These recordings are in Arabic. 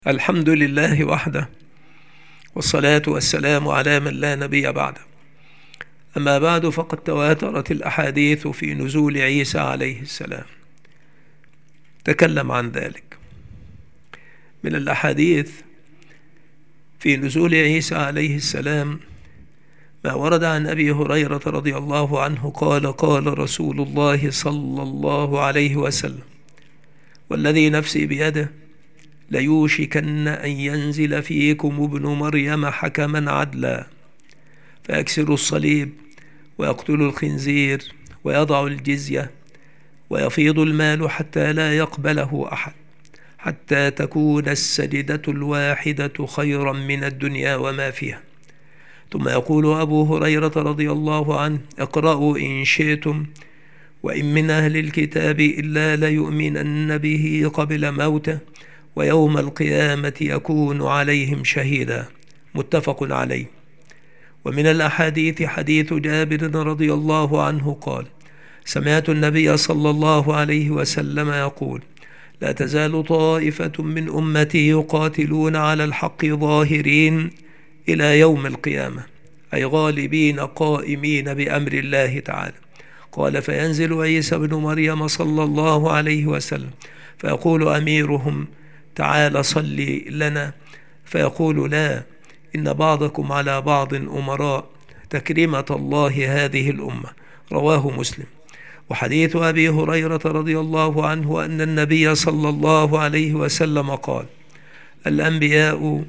الحمد لله وحده، والصلاة والسلام على من لا نبي بعده. أما بعد، فقد تواترت الأحاديث في نزول عيسى عليه السلام. تكلم عن ذلك. من الأحاديث في نزول عيسى عليه السلام ما ورد عن أبي هريرة رضي الله عنه قال: قال رسول الله صلى الله عليه وسلم: والذي نفسي بيده ليوشكن أن ينزل فيكم ابن مريم حكما عدلا، فيكسر الصليب ويقتل الخنزير ويضع الجزية ويفيض المال حتى لا يقبله أحد، حتى تكون السجدة الواحدة خيرا من الدنيا وما فيها. ثم يقول أبو هريرة رضي الله عنه: اقرأوا إن شئتم: وإن من أهل الكتاب إلا ليؤمنن به قبل موته، ويوم القيامة يكون عليهم شهيدا. متفق عليه. ومن الأحاديث حديث جابر رضي الله عنه قال: سمعت النبي صلى الله عليه وسلم يقول: لا تزال طائفة من أمتي يقاتلون على الحق ظاهرين إلى يوم القيامة، أي غالبين قائمين بأمر الله تعالى. قال: فينزل عيسى بن مريم صلى الله عليه وسلم فيقول أميرهم: تعال صلي لنا، فيقول: لا، إن بعضكم على بعض أمراء، تكريمة الله هذه الأمة. رواه مسلم. وحديث أبي هريرة رضي الله عنه أن النبي صلى الله عليه وسلم قال: الأنبياء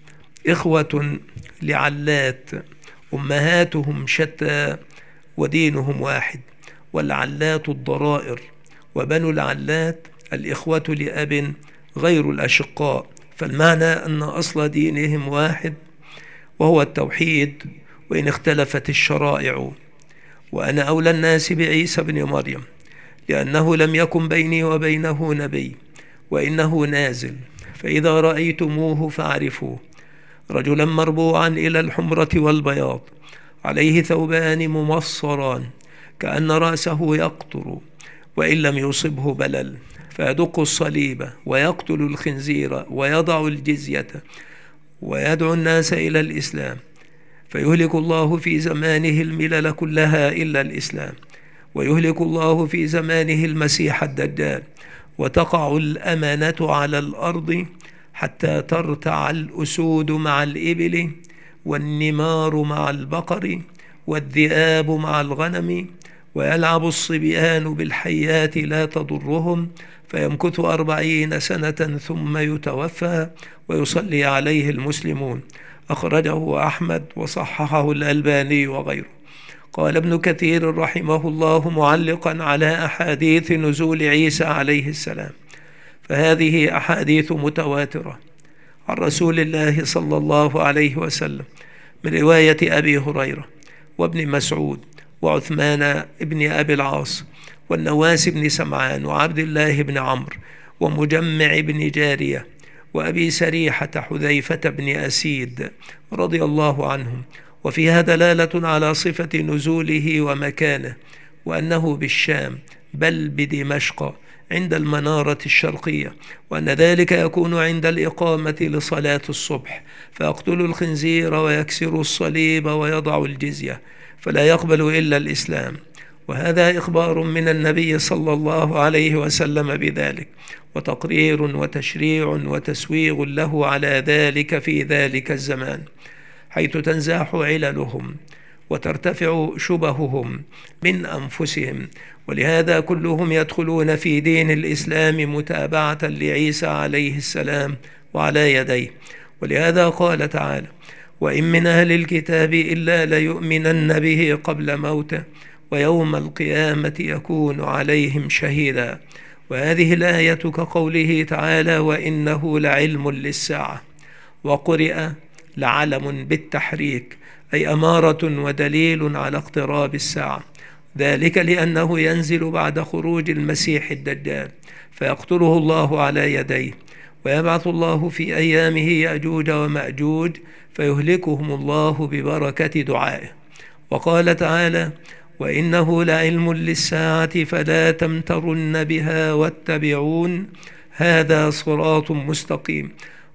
إخوة لعلات، أمهاتهم شتى ودينهم واحد، والعلات الضرائر، وبنو العلات الإخوة لأب غير الأشقاء. فالمعنى أن أصل دينهم واحد، وهو التوحيد، وإن اختلفت الشرائع. وأنا أولى الناس بعيسى بن مريم، لأنه لم يكن بيني وبينه نبي، وإنه نازل، فإذا رأيتموه فاعرفوه: رجلا مربوعا إلى الحمرة والبياض، عليه ثوبان ممصران، كأن رأسه يقطر، وإن لم يصبه بلل، فيدق الصليب ويقتل الخنزير ويضع الجزية ويدعو الناس إلى الإسلام، فيهلك الله في زمانه الملل كلها إلا الإسلام، ويهلك الله في زمانه المسيح الدجال، وتقع الأمانة على الأرض حتى ترتع الأسود مع الإبل، والنمار مع البقر، والذئاب مع الغنم، ويلعب الصبيان بالحيات لا تضرهم، فيمكث 40 سنة ثم يتوفى، ويصلي عليه المسلمون. أخرجه أحمد وصححه الألباني وغيره. قال ابن كثير رحمه الله معلقا على أحاديث نزول عيسى عليه السلام: فهذه أحاديث متواترة عن رسول الله صلى الله عليه وسلم، من رواية أبي هريرة وابن مسعود وعثمان بن أبي العاص والنواس بن سمعان وعبد الله بن عمرو ومجمع بن جارية وأبي سريحة حذيفة بن أسيد رضي الله عنهم. وفيها دلالة على صفة نزوله ومكانه، وأنه بالشام بل بدمشق عند المنارة الشرقية، وأن ذلك يكون عند الإقامة لصلاة الصبح، فيقتل الخنزير ويكسر الصليب ويضع الجزية، فلا يقبل إلا الإسلام. وهذا إخبار من النبي صلى الله عليه وسلم بذلك، وتقرير وتشريع وتسويغ له على ذلك في ذلك الزمان، حيث تنزاح عللهم وترتفع شبههم من أنفسهم، ولهذا كلهم يدخلون في دين الإسلام متابعة لعيسى عليه السلام وعلى يديه. ولهذا قال تعالى: وإن من أهل الكتاب إلا ليؤمنن به قبل موته، ويوم القيامة يكون عليهم شهيدا. وهذه الآية كقوله تعالى: وإنه لعلم للساعة، وقرئ لعلم بالتحريك، أي أمارة ودليل على اقتراب الساعة، ذلك لأنه ينزل بعد خروج المسيح الدجال، فيقتله الله على يديه، ويبعث الله في أيامه يأجوج ومأجوج، فيهلكهم الله ببركة دعائه. وقال تعالى: وإنه لعلم للساعة فلا تمترن بها واتبعون، هذا صراط مستقيم.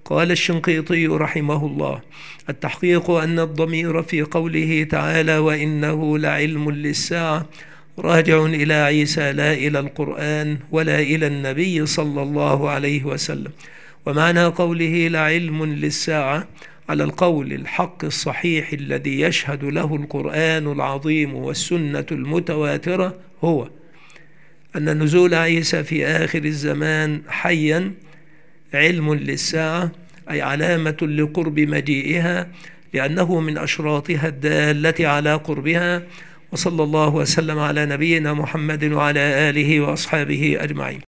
قال الشنقيطي رحمه الله: التحقيق أن الضمير في قوله تعالى وإنه لعلم للساعة راجع إلى عيسى لا إلى القرآن ولا إلى النبي صلى الله عليه وسلم. ومعنى قوله لعلم للساعة على القول الحق الصحيح الذي يشهد له القرآن العظيم والسنة المتواترة هو أن نزول عيسى في آخر الزمان حيا علم للساعة، أي علامة لقرب مجيئها، لأنه من أشراطها الدالة على قربها. وصلى الله وسلم على نبينا محمد وعلى آله وأصحابه أجمعين.